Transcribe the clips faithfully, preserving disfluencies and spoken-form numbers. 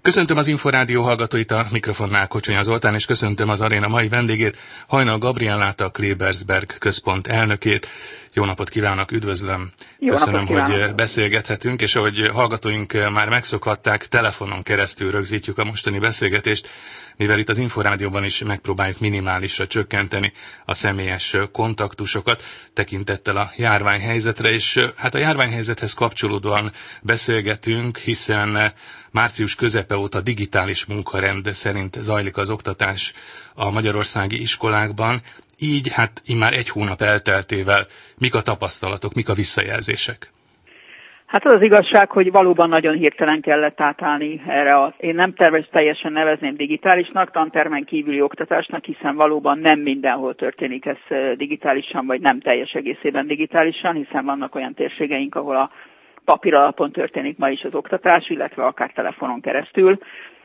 Köszöntöm az Inforádió hallgatóit, a mikrofonnál Kocsonya Zoltán, és köszöntöm az aréna mai vendégét, Hajnal Gabriellát, a Klebersberg központ elnökét. Jó napot kívánok, üdvözlöm! Jó Köszönöm, napot kívánok. hogy beszélgethetünk, és ahogy hallgatóink már megszokhatták, telefonon keresztül rögzítjük a mostani beszélgetést, mivel itt az Inforádióban is megpróbáljuk minimálisra csökkenteni a személyes kontaktusokat tekintettel a járványhelyzetre, és hát a járványhelyzethez kapcsolódóan beszélgetünk, hiszen március közepe óta digitális munkarend szerint zajlik az oktatás a magyarországi iskolákban, így hát immár egy hónap elteltével mik a tapasztalatok, mik a visszajelzések? Hát az az igazság, hogy valóban nagyon hirtelen kellett átállni erre. A, én nem tervez teljesen nevezném digitálisnak, tantermen kívüli oktatásnak, hiszen valóban nem mindenhol történik ez digitálisan, vagy nem teljes egészében digitálisan, hiszen vannak olyan térségeink, ahol a papír alapon történik ma is az oktatás, illetve akár telefonon keresztül,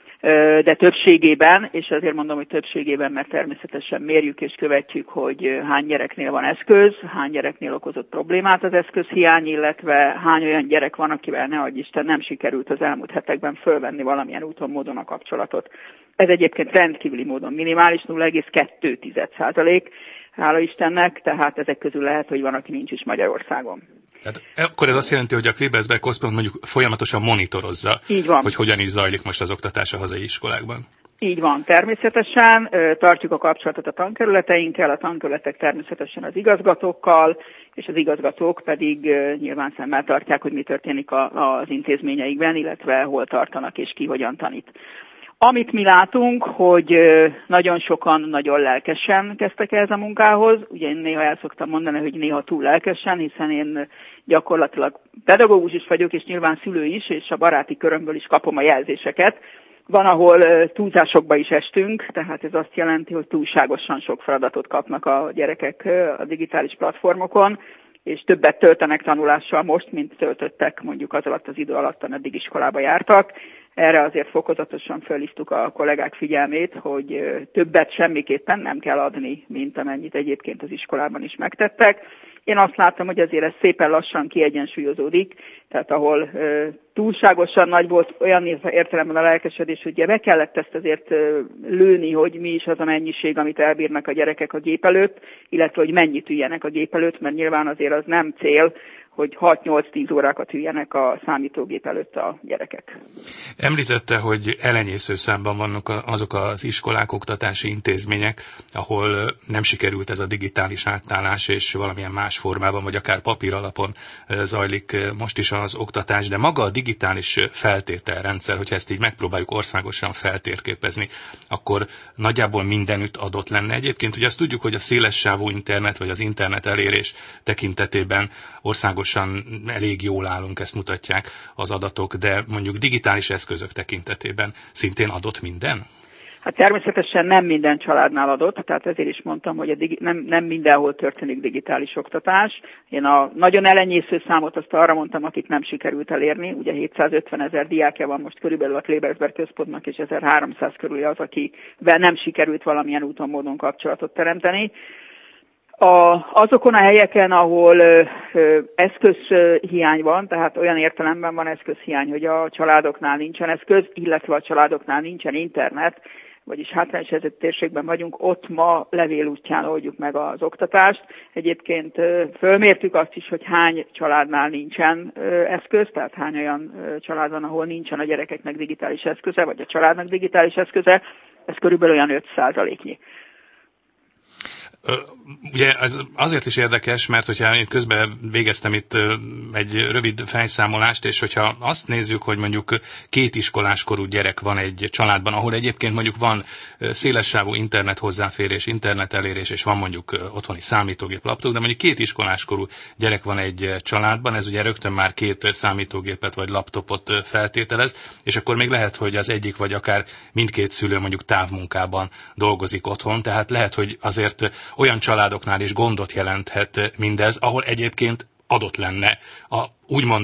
de többségében, és azért mondom, hogy többségében, mert természetesen mérjük és követjük, hogy hány gyereknél van eszköz, hány gyereknél okozott problémát az eszközhiány, illetve hány olyan gyerek van, akivel ne adj Isten nem sikerült az elmúlt hetekben fölvenni valamilyen úton, módon a kapcsolatot. Ez egyébként rendkívüli módon minimális, nulla egész kettő százalék, hála Istennek, tehát ezek közül lehet, hogy van, aki nincs is Magyarországon. Tehát akkor ez azt jelenti, hogy a Klebersberg központ mondjuk folyamatosan monitorozza, hogy hogyan is zajlik most az oktatás a hazai iskolákban. Így van, természetesen tartjuk a kapcsolatot a tankerületeinkkel, a tankerületek természetesen az igazgatókkal, és az igazgatók pedig nyilván szemmel tartják, hogy mi történik az intézményeikben, illetve hol tartanak és ki hogyan tanít. Amit mi látunk, hogy nagyon sokan nagyon lelkesen kezdtek ehhez a munkához. Ugye én néha el szoktam mondani, hogy néha túl lelkesen, hiszen én gyakorlatilag pedagógus is vagyok, és nyilván szülő is, és a baráti körömből is kapom a jelzéseket. Van, ahol túlzásokba is estünk, tehát ez azt jelenti, hogy túlságosan sok feladatot kapnak a gyerekek a digitális platformokon, és többet töltenek tanulással most, mint töltöttek mondjuk az alatt az idő alatt, ameddig iskolába jártak. Erre azért fokozatosan fölhívtuk a kollégák figyelmét, hogy többet semmiképpen nem kell adni, mint amennyit egyébként az iskolában is megtettek. Én azt látom, hogy azért ez szépen lassan kiegyensúlyozódik, tehát ahol ö, túlságosan nagy volt olyan értelemben a lelkesedés, hogy be kellett ezt azért ö, lőni, hogy mi is az a mennyiség, amit elbírnak a gyerekek a gép előtt, illetve hogy mennyit üljenek a gép előtt, mert nyilván azért az nem cél, hogy hat-nyolc-tíz órákat üljenek a számítógép előtt a gyerekek. Említette, hogy elenyésző számban vannak azok az iskolák, oktatási intézmények, ahol nem sikerült ez a digitális átállás, és valamilyen más formában, vagy akár papír alapon zajlik most is az oktatás, de maga a digitális feltételrendszer, hogyha ezt így megpróbáljuk országosan feltérképezni, akkor nagyjából mindenütt adott lenne. Egyébként ugye azt tudjuk, hogy a szélessávú internet, vagy az internet elérés tekintetében országos elég jól állunk, ezt mutatják az adatok, de mondjuk digitális eszközök tekintetében szintén adott minden? Hát természetesen nem minden családnál adott, tehát ezért is mondtam, hogy a digi- nem, nem mindenhol történik digitális oktatás. Én a nagyon elenyésző számot azt arra mondtam, akik nem sikerült elérni. Ugye hétszázötven ezer diákja van most körülbelül a Klebersberg központnak, és ezerháromszáz körül az, akivel nem sikerült valamilyen úton, módon kapcsolatot teremteni. A, azokon a helyeken, ahol ö, ö, eszközhiány van, tehát olyan értelemben van eszközhiány, hogy a családoknál nincsen eszköz, illetve a családoknál nincsen internet, vagyis hátrányos helyzetű térségben vagyunk, ott ma levél útján oldjuk meg az oktatást. Egyébként ö, fölmértük azt is, hogy hány családnál nincsen ö, eszköz, tehát hány olyan ö, család van, ahol nincsen a gyerekeknek digitális eszköze, vagy a családnak digitális eszköze, ez körülbelül olyan öt százaléknyi. Ugye ez azért is érdekes, mert hogyha én közben végeztem itt egy rövid fejszámolást, és hogyha azt nézzük, hogy mondjuk két iskoláskorú gyerek van egy családban, ahol egyébként mondjuk van szélessávú internet hozzáférés, internet elérés, és van mondjuk otthoni számítógép, laptop, de mondjuk két iskoláskorú gyerek van egy családban, ez ugye rögtön már két számítógépet vagy laptopot feltételez, és akkor még lehet, hogy az egyik vagy akár mindkét szülő mondjuk távmunkában dolgozik otthon, tehát lehet, hogy azért olyan családoknál is gondot jelenthet mindez, ahol egyébként adott lenne a úgymond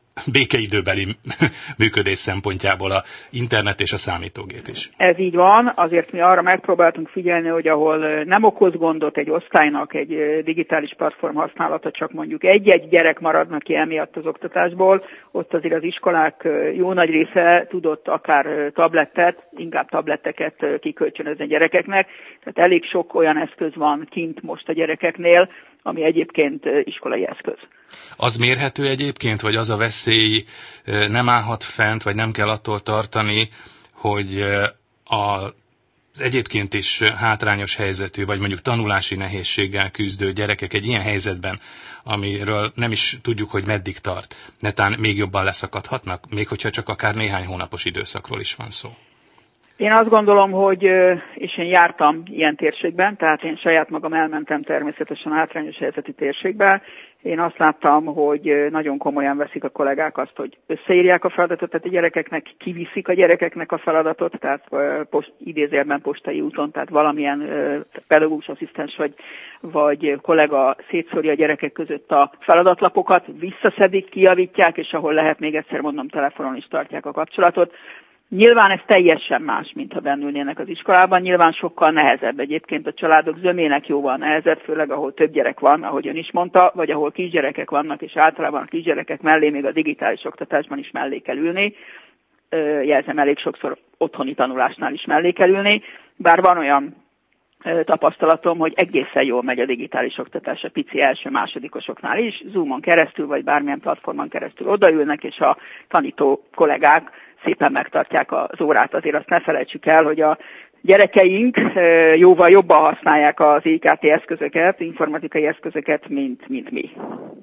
békeidőbeli működés szempontjából a internet és a számítógép is. Ez így van, azért mi arra megpróbáltunk figyelni, hogy ahol nem okoz gondot egy osztálynak egy digitális platform használata, csak mondjuk egy-egy gyerek maradnak ki emiatt az oktatásból, ott azért az iskolák jó nagy része tudott akár tablettet, inkább tabletteket kikölcsönözni a gyerekeknek, tehát elég sok olyan eszköz van kint most a gyerekeknél, ami egyébként iskolai eszköz. Az mérhető egyébként, vagy az a veszély nem állhat fent, vagy nem kell attól tartani, hogy az egyébként is hátrányos helyzetű, vagy mondjuk tanulási nehézséggel küzdő gyerekek egy ilyen helyzetben, amiről nem is tudjuk, hogy meddig tart, netán még jobban leszakadhatnak, még hogyha csak akár néhány hónapos időszakról is van szó. Én azt gondolom, hogy, és én jártam ilyen térségben, tehát én saját magam elmentem természetesen hátrányos helyzetű térségbe. Én azt láttam, hogy nagyon komolyan veszik a kollégák azt, hogy összeírják a feladatot, tehát a gyerekeknek kiviszik a gyerekeknek a feladatot, tehát post, idézőjelben postai úton, tehát valamilyen pedagógus asszisztens vagy, vagy kollega szétszórja a gyerekek között a feladatlapokat, visszaszedik, kijavítják, és ahol lehet, még egyszer mondom, telefonon is tartják a kapcsolatot. Nyilván ez teljesen más, mint ha bennülnének az iskolában, nyilván sokkal nehezebb. Egyébként a családok zömének jóval nehezebb, főleg ahol több gyerek van, ahogy ön is mondta, vagy ahol kisgyerekek vannak, és általában a kisgyerekek mellé még a digitális oktatásban is mellé kell ülni. Jelzem, elég sokszor otthoni tanulásnál is mellé kell ülni, bár van olyan tapasztalatom, hogy egészen jól megy a digitális oktatás a pici első-másodikosoknál is, Zoomon keresztül, vagy bármilyen platformon keresztül odaülnek, és a tanító kollégák szépen megtartják az órát. Azért azt ne felejtsük el, hogy a gyerekeink jóval jobban használják az i ká té eszközöket, informatikai eszközöket, mint, mint mi.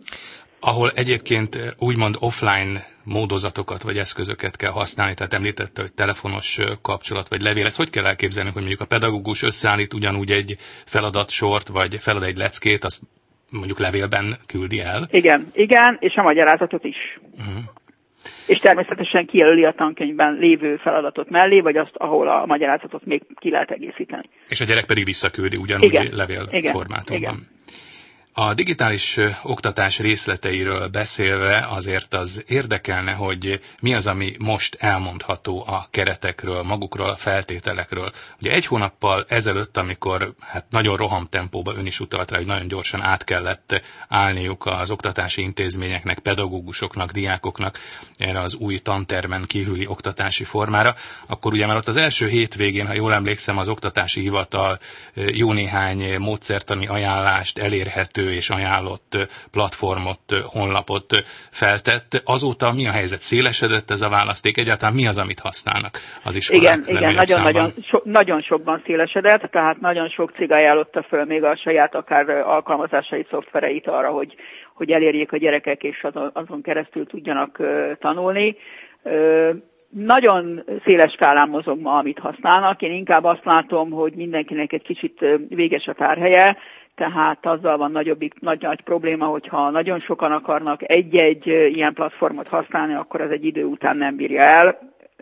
Ahol egyébként úgymond offline módozatokat vagy eszközöket kell használni, tehát említette, hogy telefonos kapcsolat vagy levél. Ezt hogy kell elképzelni, hogy mondjuk a pedagógus összeállít ugyanúgy egy feladatsort, vagy felad egy leckét, azt mondjuk levélben küldi el? Igen, igen, és a magyarázatot is. Uh-huh. És természetesen kijelöli a tankönyvben lévő feladatot mellé, vagy azt, ahol a magyarázatot még ki lehet egészíteni. És a gyerek pedig visszaküldi ugyanúgy igen, levél igen, formátumban. Igen. A digitális oktatás részleteiről beszélve azért az érdekelne, hogy mi az, ami most elmondható a keretekről, magukról, a feltételekről. Ugye egy hónappal ezelőtt, amikor hát nagyon rohamtempóban ön is utalt rá, hogy nagyon gyorsan át kellett állniuk az oktatási intézményeknek, pedagógusoknak, diákoknak erre az új tantermen kívüli oktatási formára, akkor ugye már ott az első hétvégén, ha jól emlékszem, az oktatási hivatal jó néhány módszertani ajánlást, elérhető és ajánlott platformot, honlapot feltett. Azóta mi a helyzet? Szélesedett ez a választék? Egyáltalán mi az, amit használnak az iskolák? Igen, igen, nagyon, nagyon, so, nagyon sokban szélesedett, tehát nagyon sok cég ajánlotta föl még a saját akár alkalmazásait, szoftvereit arra, hogy, hogy elérjék a gyerekek, és azon, azon keresztül tudjanak uh, tanulni. Uh, Nagyon széles skálán mozog ma, amit használnak. Én inkább azt látom, hogy mindenkinek egy kicsit véges a tárhelye, tehát azzal van nagyobbik, nagy, nagy probléma, hogyha nagyon sokan akarnak egy-egy ilyen platformot használni, akkor ez egy idő után nem bírja el,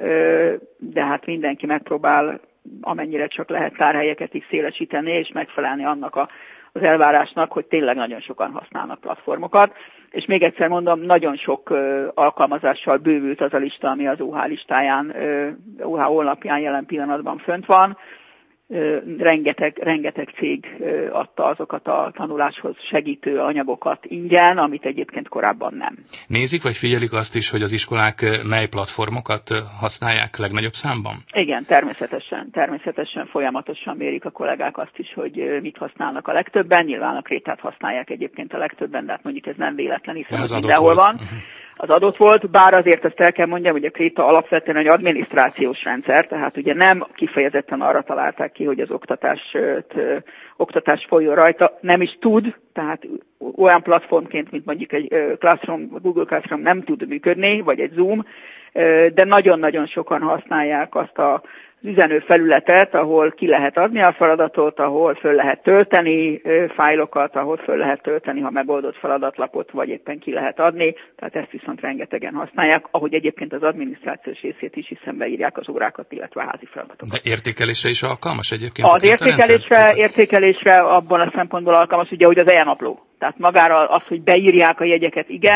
de hát mindenki megpróbál amennyire csak lehet tárhelyeket is szélesíteni, és megfelelni annak a, az elvárásnak, hogy tényleg nagyon sokan használnak platformokat. És még egyszer mondom, nagyon sok uh, alkalmazással bővült az a lista, ami az o há listáján, uh, o há honlapján jelen pillanatban fönt van. Uh, rengeteg, rengeteg cég uh, adta azokat a tanuláshoz segítő anyagokat ingyen, amit egyébként korábban nem. Nézik vagy figyelik azt is, hogy az iskolák mely platformokat használják legnagyobb számban? Igen, természetesen. Természetesen folyamatosan mérik a kollégák azt is, hogy mit használnak a legtöbben. Nyilván a Krétát használják egyébként a legtöbben, de hát mondjuk ez nem véletlen, hiszen az mindenhol volt. Van. Uh-huh. Az adott volt, bár azért azt el kell mondjam, hogy a Kréta alapvetően egy adminisztrációs rendszer, tehát ugye nem kifejezetten arra találták ki, hogy az oktatást, oktatás folyjon rajta, nem is tud, tehát olyan platformként, mint mondjuk egy Classroom, Google Classroom nem tud működni, vagy egy Zoom, de nagyon-nagyon sokan használják azt a üzenő felületet, ahol ki lehet adni a feladatot, ahol föl lehet tölteni fájlokat, ahol föl lehet tölteni, ha megoldott feladatlapot, vagy éppen ki lehet adni, tehát ezt viszont rengetegen használják, ahogy egyébként az adminisztrációs részét is, hiszen beírják az órákat, illetve a házi feladatokat. De értékelésre is alkalmas egyébként? Az értékelésre, értékelésre abban a szempontból alkalmas, ugye, hogy az e-napló. Tehát magára az, hogy beírják a jegyeket, igen,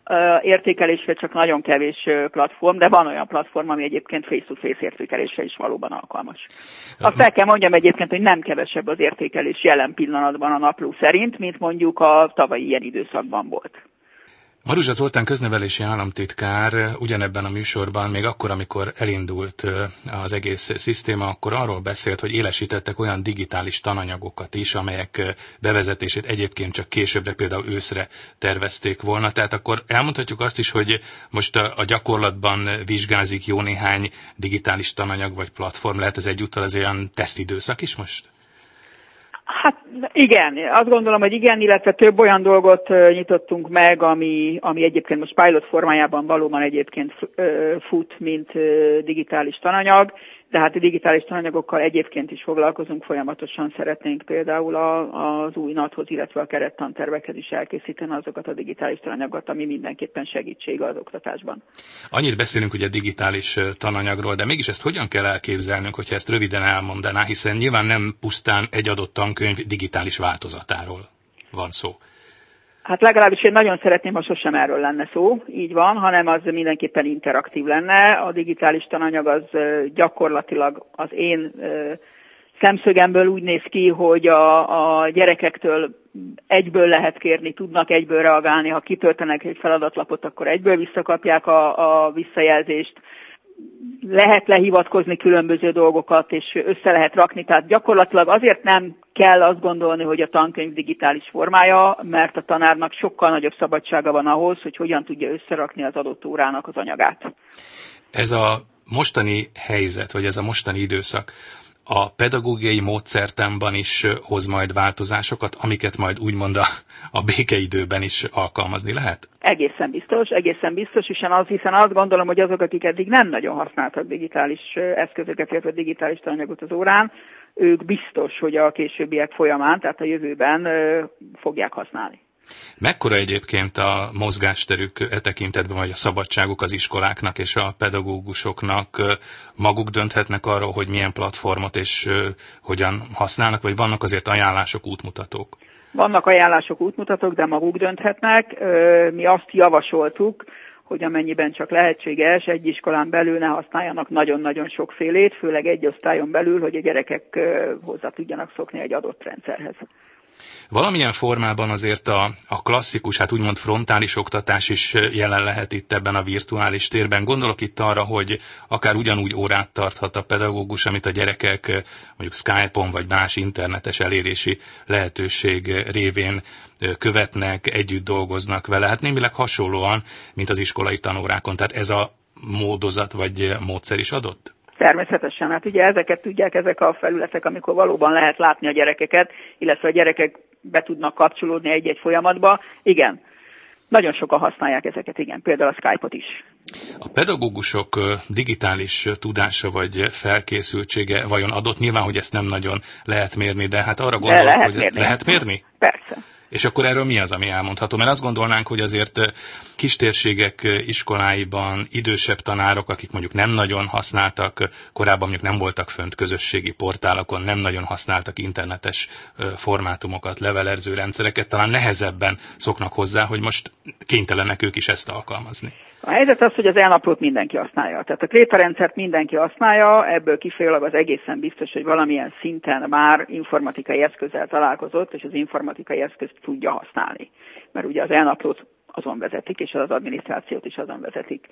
értékelésre csak nagyon kevés platform, de van olyan platform, ami egyébként face-to-face értékelésre is valóban alkalmas. Azt el kell mondjam egyébként, hogy nem kevesebb az értékelés jelen pillanatban a napló szerint, mint mondjuk a tavalyi ilyen időszakban volt. Maruzsa Zoltán köznevelési államtitkár ugyanebben a műsorban, még akkor, amikor elindult az egész szisztéma, akkor arról beszélt, hogy élesítettek olyan digitális tananyagokat is, amelyek bevezetését egyébként csak későbbre, például őszre tervezték volna. Tehát akkor elmondhatjuk azt is, hogy most a gyakorlatban vizsgázik jó néhány digitális tananyag vagy platform. Lehet ez egyúttal az olyan tesztidőszak is most? Hát igen, azt gondolom, hogy igen, illetve több olyan dolgot nyitottunk meg, ami, ami egyébként most pilot formájában valóban egyébként fut, mint digitális tananyag, de hát a digitális tananyagokkal egyébként is foglalkozunk folyamatosan, szeretnénk például a, az új NAT-hoz, illetve a kerettantervekhez is elkészíteni azokat a digitális tananyagokat, ami mindenképpen segítség az oktatásban. Annyit beszélünk ugye digitális tananyagról, de mégis ezt hogyan kell elképzelnünk, hogyha ezt röviden elmondaná, hiszen nyilván nem pusztán egy adott tankönyv digitális változatáról van szó. Hát legalábbis én nagyon szeretném, ha sosem erről lenne szó, így van, hanem az mindenképpen interaktív lenne. A digitális tananyag az gyakorlatilag az én szemszögemből úgy néz ki, hogy a, a gyerekektől egyből lehet kérni, tudnak egyből reagálni, ha kitöltenek egy feladatlapot, akkor egyből visszakapják a, a visszajelzést. Lehet lehivatkozni különböző dolgokat, és össze lehet rakni. Tehát gyakorlatilag azért nem kell azt gondolni, hogy a tankönyv digitális formája, mert a tanárnak sokkal nagyobb szabadsága van ahhoz, hogy hogyan tudja összerakni az adott órának az anyagát. Ez a mostani helyzet, vagy ez a mostani időszak a pedagógiai módszertanban is hoz majd változásokat, amiket majd úgymond a, a békeidőben is alkalmazni lehet? Egészen biztos, egészen biztos, hiszen, az, hiszen azt gondolom, hogy azok, akik eddig nem nagyon használtak digitális eszközöket, illetve digitális tananyagot az órán, ők biztos, hogy a későbbiek folyamán, tehát a jövőben fogják használni. Mekkora egyébként a mozgásterük e tekintetben, vagy a szabadságuk az iskoláknak és a pedagógusoknak? Maguk dönthetnek arról, hogy milyen platformot és hogyan használnak, vagy vannak azért ajánlások, útmutatók? Vannak ajánlások, útmutatók, de maguk dönthetnek. Mi azt javasoltuk, hogy amennyiben csak lehetséges, egy iskolán belül ne használjanak nagyon-nagyon sokfélét, főleg egy osztályon belül, hogy a gyerekek hozzá tudjanak szokni egy adott rendszerhez. Valamilyen formában azért a, a klasszikus, hát úgymond frontális oktatás is jelen lehet itt ebben a virtuális térben. Gondolok itt arra, hogy akár ugyanúgy órát tarthat a pedagógus, amit a gyerekek mondjuk Skype-on vagy más internetes elérési lehetőség révén követnek, együtt dolgoznak vele. Hát némileg hasonlóan, mint az iskolai tanórákon. Tehát ez a módozat vagy módszer is adott? Természetesen, hát ugye ezeket tudják, ezek a felületek, amikor valóban lehet látni a gyerekeket, illetve a gyerekek be tudnak kapcsolódni egy-egy folyamatba. Igen, nagyon sokan használják ezeket, igen, például a Skype-ot is. A pedagógusok digitális tudása vagy felkészültsége vajon adott? Nyilván, hogy ezt nem nagyon lehet mérni, de hát arra gondolok, lehet hogy mérni. Lehet mérni? Persze. És akkor erről mi az, ami elmondható? Mert azt gondolnánk, hogy azért kistérségek iskoláiban idősebb tanárok, akik mondjuk nem nagyon használtak, korábban mondjuk nem voltak fönt közösségi portálokon, nem nagyon használtak internetes formátumokat, levelező rendszereket, talán nehezebben szoknak hozzá, hogy most kénytelenek ők is ezt alkalmazni. A helyzet az, hogy az elnaplót mindenki használja. Tehát a krétarendszert mindenki használja, ebből kifolyólag az egészen biztos, hogy valamilyen szinten már informatikai eszközzel találkozott, és az informatikai eszközt tudja használni. Mert ugye az elnaplót azon vezetik, és az adminisztrációt is azon vezetik.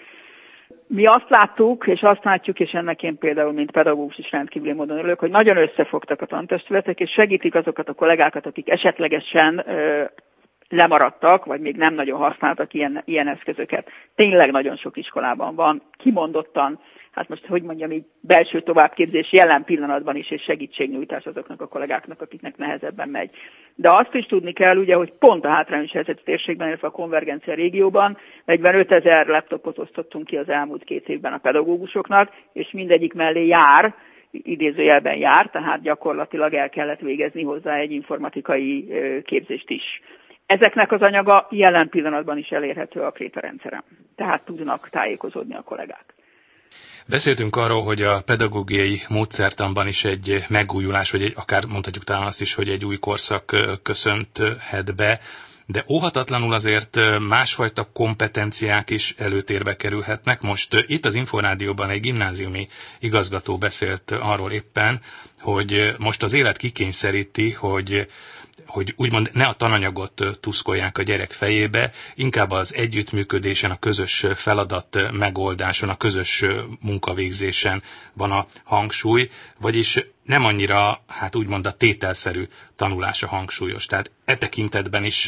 Mi azt láttuk, és azt látjuk, és ennek én például, mint pedagógus is rendkívüli módon örülök, hogy nagyon összefogtak a tantestületek, és segítik azokat a kollégákat, akik esetlegesen ö, lemaradtak, vagy még nem nagyon használtak ilyen, ilyen eszközöket. Tényleg nagyon sok iskolában van, kimondottan, hát most, hogy mondjam, így belső továbbképzés jelen pillanatban is, és segítségnyújtás azoknak a kollégáknak, akiknek nehezebben megy. De azt is tudni kell, ugye, hogy pont a hátrányos helyzetű térségben, illetve a konvergencia régióban negyvenötezer laptopot osztottunk ki az elmúlt két évben a pedagógusoknak, és mindegyik mellé jár, idézőjelben jár, tehát gyakorlatilag el kellett végezni hozzá egy informatikai képzést is. Ezeknek az anyaga jelen pillanatban is elérhető a krétarendszeren, tehát tudnak tájékozódni a kollégák. Beszéltünk arról, hogy a pedagógiai módszertanban is egy megújulás, vagy egy, akár mondhatjuk talán azt is, hogy egy új korszak köszönthet be, de óhatatlanul azért másfajta kompetenciák is előtérbe kerülhetnek. Most itt az Inforádióban egy gimnáziumi igazgató beszélt arról éppen, hogy most az élet kikényszeríti, hogy hogy úgymond ne a tananyagot tuszkolják a gyerek fejébe, inkább az együttműködésen, a közös feladat megoldáson, a közös munkavégzésen van a hangsúly, vagyis nem annyira, hát úgymond a tételszerű tanulás a hangsúlyos. Tehát e tekintetben is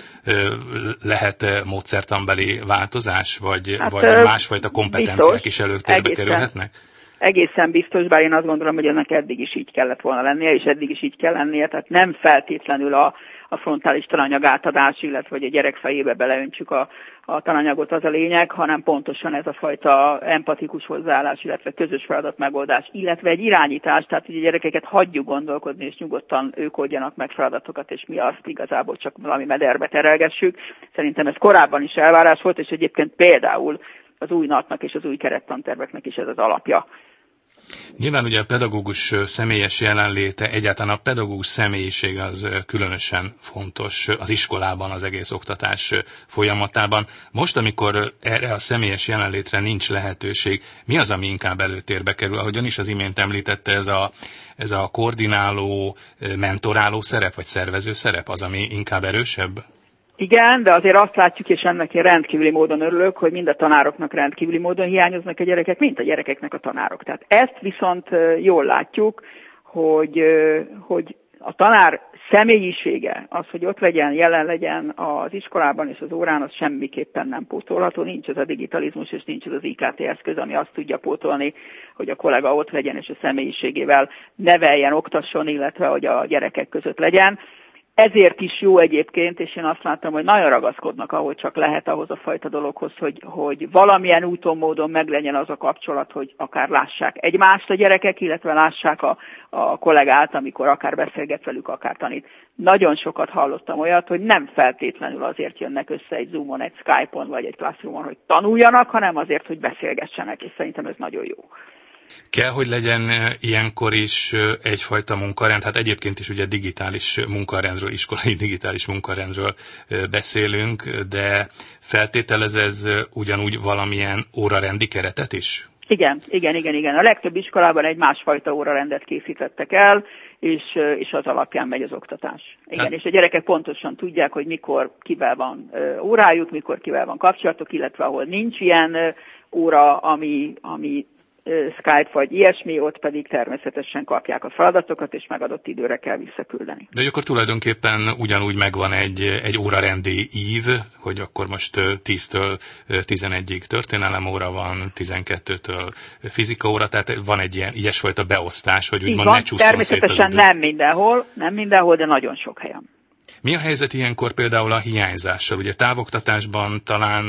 lehet módszertanbeli változás, vagy, hát, vagy másfajta kompetenciák biztos, is előtérbe egészen kerülhetnek? Egészen biztos, bár én azt gondolom, hogy ennek eddig is így kellett volna lennie, és eddig is így kell lennie, tehát nem feltétlenül a, a frontális tananyag átadás, illetve hogy a gyerek fejébe beleöntsük a, a tananyagot az a lényeg, hanem pontosan ez a fajta empatikus hozzáállás, illetve közös feladat megoldás, illetve egy irányítás, tehát hogy a gyerekeket hagyjuk gondolkodni, és nyugodtan ők oldjanak meg feladatokat, és mi azt igazából csak valami mederbe terelgessük. Szerintem ez korábban is elvárás volt, és egyébként például az új natnak és az új kerettanterveknek is ez az alapja. Nyilván ugye a pedagógus személyes jelenléte, egyáltalán a pedagógus személyiség az különösen fontos az iskolában, az egész oktatás folyamatában. Most, amikor erre a személyes jelenlétre nincs lehetőség, mi az, ami inkább előtérbe kerül? Ahogyan is az imént említette, ez a, ez a koordináló, mentoráló szerep, vagy szervező szerep az, ami inkább erősebb? Igen, de azért azt látjuk, és ennek én rendkívüli módon örülök, hogy mind a tanároknak rendkívüli módon hiányoznak a gyerekek, mint a gyerekeknek a tanárok. Tehát ezt viszont jól látjuk, hogy, hogy a tanár személyisége, az, hogy ott legyen, jelen legyen az iskolában és az órán, az semmiképpen nem pótolható. Nincs ez a digitalizmus, és nincs ez az i ká té eszköz, ami azt tudja pótolni, hogy a kollega ott legyen, és a személyiségével neveljen, oktasson, illetve hogy a gyerekek között legyen. Ezért is jó egyébként, és én azt látom, hogy nagyon ragaszkodnak, ahogy csak lehet ahhoz a fajta dologhoz, hogy, hogy valamilyen úton, módon meglegyen az a kapcsolat, hogy akár lássák egymást a gyerekek, illetve lássák a, a kollégát, amikor akár beszélget velük, akár tanít. Nagyon sokat hallottam olyat, hogy nem feltétlenül azért jönnek össze egy Zoomon, egy Skype-on vagy egy Classroomon, hogy tanuljanak, hanem azért, hogy beszélgessenek, és szerintem ez nagyon jó. Kell, hogy legyen ilyenkor is egyfajta munkarend, hát egyébként is ugye digitális munkarendről, iskolai digitális munkarendről beszélünk, de feltételez ez ugyanúgy valamilyen órarendi keretet is? Igen, igen, igen, igen. A legtöbb iskolában egy másfajta órarendet készítettek el, és, és az alapján megy az oktatás. Igen, hát. És a gyerekek pontosan tudják, hogy mikor kivel van órájuk, mikor kivel van kapcsolatok, illetve ahol nincs ilyen óra, ami, ami Skype vagy ilyesmi, ott pedig természetesen kapják a feladatokat, és megadott időre kell visszaküldeni. De akkor tulajdonképpen ugyanúgy megvan egy, egy órarendi ív, hogy akkor most tíztől tizenegyig történelem óra van, tizenkettőtől fizika óra, tehát van egy ilyen ilyesfajta beosztás, hogy úgymond ne csúszson szét az idő. Természetesen nem mindenhol, nem mindenhol, de nagyon sok helyen. Mi a helyzet ilyenkor például a hiányzással? Ugye távoktatásban talán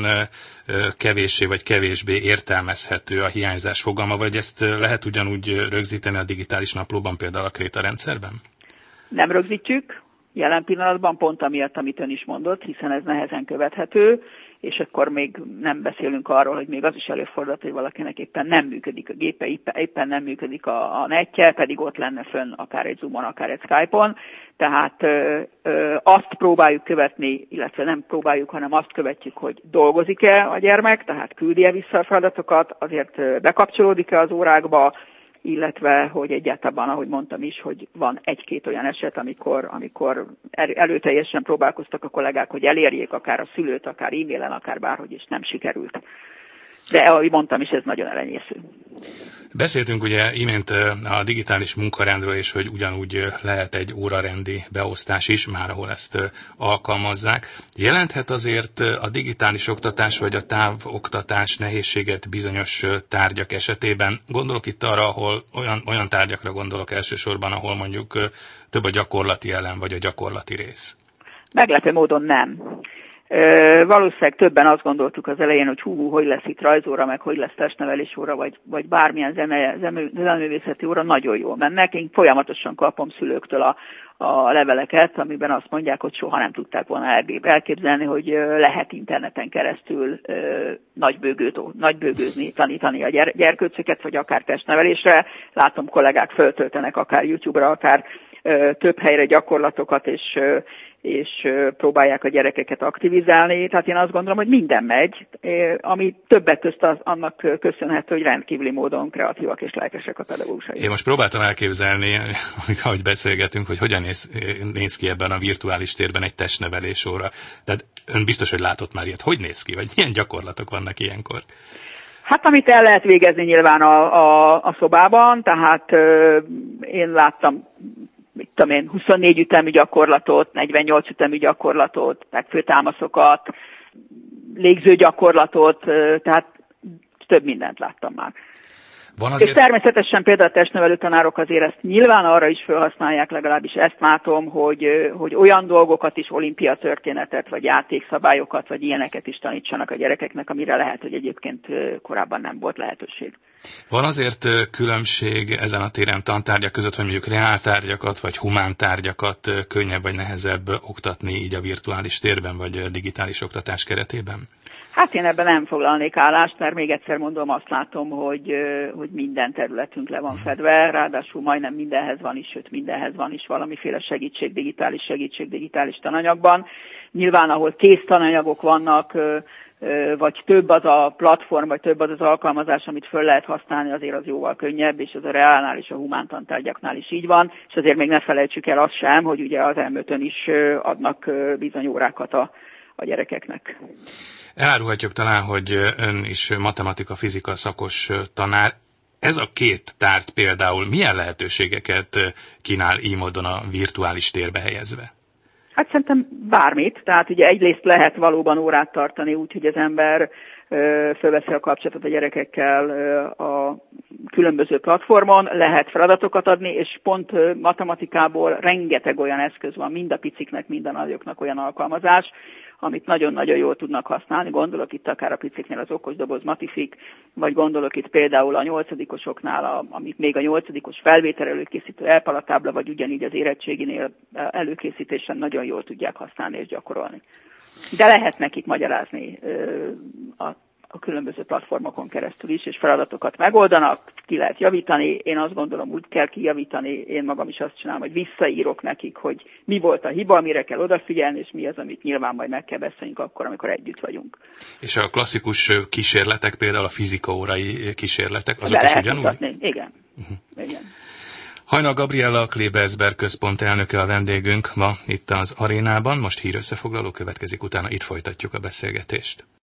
kevéssé vagy kevésbé értelmezhető a hiányzás fogalma, vagy ezt lehet ugyanúgy rögzíteni a digitális naplóban, például a Kréta rendszerben? Nem rögzítjük. Jelen pillanatban pont amiatt, amit ön is mondott, hiszen ez nehezen követhető, és akkor még nem beszélünk arról, hogy még az is előfordult, hogy valakinek éppen nem működik a gépe, éppen nem működik a, a netje, pedig ott lenne fönn akár egy Zoomon, akár egy Skype-on. Tehát ö, ö, azt próbáljuk követni, illetve nem próbáljuk, hanem azt követjük, hogy dolgozik-e a gyermek, tehát küldi-e vissza a feladatokat, azért bekapcsolódik-e az órákba, illetve, hogy egyáltalán, ahogy mondtam is, hogy van egy-két olyan eset, amikor, amikor előteljesen próbálkoztak a kollégák, hogy elérjék akár a szülőt, akár e-mailen, akár bárhogy, és nem sikerült. De ahogy mondtam is, ez nagyon elenyésző. Beszéltünk ugye imént a digitális munkarendről, és hogy ugyanúgy lehet egy órarendi beosztás is, már ahol ezt alkalmazzák. Jelenthet azért a digitális oktatás vagy a távoktatás nehézséget bizonyos tárgyak esetében? Gondolok itt arra, ahol olyan, olyan tárgyakra gondolok elsősorban, ahol mondjuk több a gyakorlati elem vagy a gyakorlati rész. Meglepő módon nem. Ö, valószínűleg többen azt gondoltuk az elején, hogy hú, hogy lesz itt rajzóra, meg hogy lesz testnevelés óra, vagy, vagy bármilyen zene, zeneművészeti óra, nagyon jól mennek. Én folyamatosan kapom szülőktől a, a leveleket, amiben azt mondják, hogy soha nem tudták volna elképzelni, hogy lehet interneten keresztül ö, nagybőgőt, nagybőgőzni, tanítani a gyere, gyerkőcöket, vagy akár testnevelésre. Látom, kollégák föltöltenek akár YouTube-ra, akár ö, több helyre gyakorlatokat, és ö, és próbálják a gyerekeket aktivizálni. Tehát én azt gondolom, hogy minden megy, ami többek közt az, annak köszönhető, hogy rendkívüli módon kreatívak és lelkesek a pedagógusai. Én most próbáltam elképzelni, ahogy beszélgetünk, hogy hogyan néz, néz ki ebben a virtuális térben egy testnevelés óra. Tehát ön biztos, hogy látott már ilyet. Hogy néz ki, vagy milyen gyakorlatok vannak ilyenkor? Hát amit el lehet végezni nyilván a, a, a szobában, tehát ö, én láttam, mit tudom én, huszonnégy ütemű gyakorlatot, negyvennyolc ütemű gyakorlatot, megfőtámaszokat, légző gyakorlatot, ö, tehát több mindent láttam már. Van azért... És természetesen például a testnevelő tanárok azért ezt nyilván arra is felhasználják, legalábbis ezt látom, hogy, hogy olyan dolgokat is, olimpiatörténetet, vagy játékszabályokat, vagy ilyeneket is tanítsanak a gyerekeknek, amire lehet, hogy egyébként korábban nem volt lehetőség. Van azért különbség ezen a téren tantárgyak között, hogy mondjuk reáltárgyakat, vagy humántárgyakat könnyebb vagy nehezebb oktatni így a virtuális térben, vagy digitális oktatás keretében? Hát én ebben nem foglalnék állást, mert még egyszer mondom, azt látom, hogy, hogy minden területünk le van fedve, ráadásul majdnem mindenhez van is, sőt mindenhez van is valamiféle segítség, digitális segítség, digitális tananyagban. Nyilván, ahol kész tananyagok vannak, vagy több az a platform, vagy több az az alkalmazás, amit föl lehet használni, azért az jóval könnyebb, és ez a reálnál és a humántantárgyaknál is így van, és azért még ne felejtsük el azt sem, hogy ugye az elmötön is adnak bizony órákat a, a gyerekeknek. Elárulhatjuk talán, hogy ön is matematika-fizika szakos tanár. Ez a két tárgy például milyen lehetőségeket kínál így módon a virtuális térbe helyezve? Hát szerintem bármit. Tehát ugye egyrészt lehet valóban órát tartani úgy, hogy az ember fölveszi a kapcsolatot a gyerekekkel a különböző platformon, lehet feladatokat adni, és pont matematikából rengeteg olyan eszköz van, mind a piciknek, mind a nagyoknak olyan alkalmazás, amit nagyon-nagyon jól tudnak használni. Gondolok itt akár a piciknél az okosdoboz Matifik, vagy gondolok itt például a nyolcadikosoknál, amit még a nyolcadikos felvétel előkészítő elpalatábla, vagy ugyanígy az érettséginél előkészítésen nagyon jól tudják használni és gyakorolni. De lehet nekik magyarázni a, a különböző platformokon keresztül is, és feladatokat megoldanak, ki lehet javítani. Én azt gondolom, úgy kell kijavítani, én magam is azt csinálom, hogy visszaírok nekik, hogy mi volt a hiba, mire kell odafigyelni, és mi az, amit nyilván majd meg kell beszélnünk akkor, amikor együtt vagyunk. És a klasszikus kísérletek, például a fizikaórai kísérletek, azok Le is lehet ugyanúgy? mutatni. Igen. Uh-huh. Igen. Hajnal Gabriella, a Klebersberg Központ elnöke a vendégünk ma itt az arénában. Most hírösszefoglaló következik, utána itt folytatjuk a beszélgetést.